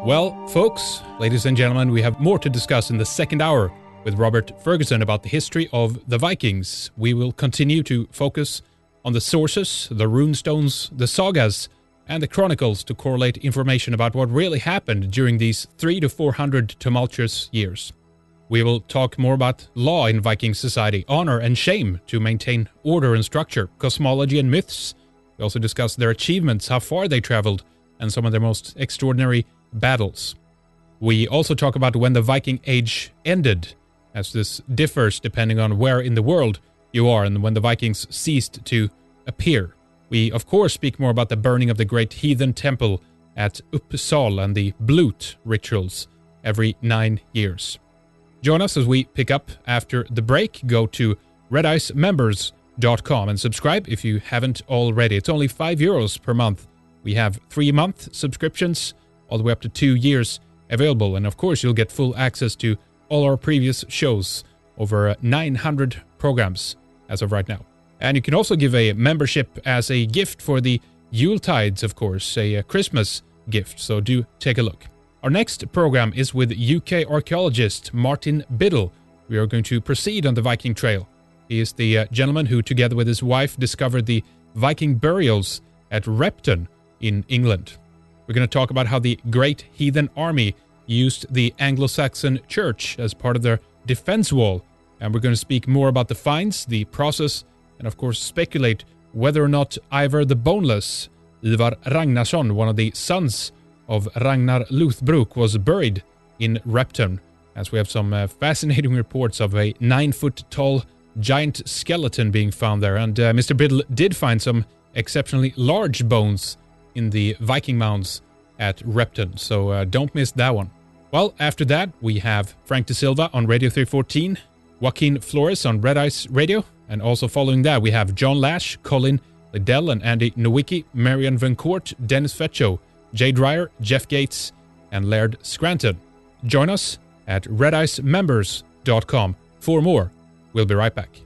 Well, folks, ladies and gentlemen, we have more to discuss in the second hour with Robert Ferguson about the history of the Vikings. We will continue to focus on the sources, the runestones, the sagas, and the chronicles to correlate information about what really happened during these three to four hundred tumultuous years. We will talk more about law in Viking society, honor and shame to maintain order and structure, cosmology and myths. We also discuss their achievements, how far they traveled, and some of their most extraordinary battles. We also talk about when the Viking Age ended, as this differs depending on where in the world you are and when the Vikings ceased to appear. We, of course, speak more about the burning of the great heathen temple at Uppsala and the Blut rituals every nine years. Join us as we pick up after the break. Go to red ice members dot com and subscribe if you haven't already. It's only five euros per month. We have three-month subscriptions all the way up to two years available. And of course, you'll get full access to all our previous shows, over nine hundred programs as of right now. And you can also give a membership as a gift for the Yuletides, of course, a, a Christmas gift. So do take a look. Our next program is with U K archaeologist Martin Biddle. We are going to proceed on the Viking Trail. He is the uh, gentleman who, together with his wife, discovered the Viking burials at Repton in England. We're going to talk about how the Great Heathen Army used the Anglo-Saxon Church as part of their defense wall. And we're going to speak more about the finds, the process, and of course speculate whether or not Ivar the Boneless, Ivar Ragnarsson, one of the sons of Ragnar Lothbrok, was buried in Repton, as we have some uh, fascinating reports of a nine-foot-tall giant skeleton being found there. And uh, Mister Biddle did find some exceptionally large bones in the Viking mounds at Repton, so uh, don't miss that one. Well, after that, we have Frank De Silva on Radio three fourteen, Joaquin Flores on Red Ice Radio, and also following that, we have John Lash, Colin Liddell and Andy Nowicki, Marian Van Court, Dennis Fetcho, Jay Dreyer, Jeff Gates, and Laird Scranton. Join us at red ice members dot com for more. We'll be right back.